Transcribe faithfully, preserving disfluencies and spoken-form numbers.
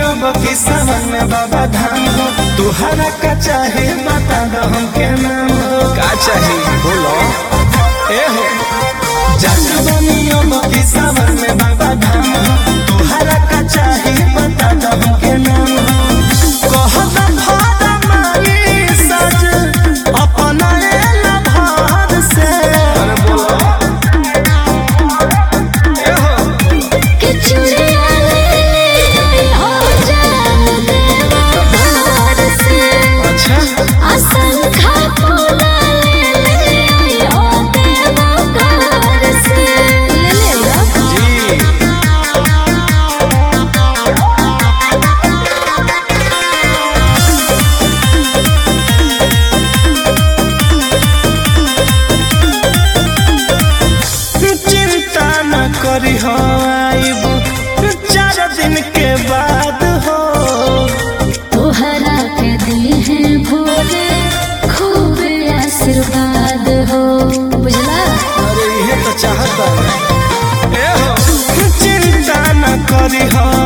अब किसवन में बाबा धाम हो, तुहरा का चाहे बता दो हमके नाम हो। का चाही बोलो ए हो जान बनी अब किसवन में बाबा धाम हो, तुहरा का चाहे बता दो हमके नाम हो। कहता भाड़ा मारी सज अपना एला भार से। अरे बोलो ए हो कि चुड़िया ले हो जान देवा भार से। अच्छा असंखा फूला ले हो देवा घर से। ले ले लो जी चिंता न करी हो आइब चार दिन के बाद हो। तोहरा के दी है भोले खूब आशीर्वाद हो। बुझला अरे ये तो चाहता है ए हो चिंता न करी हो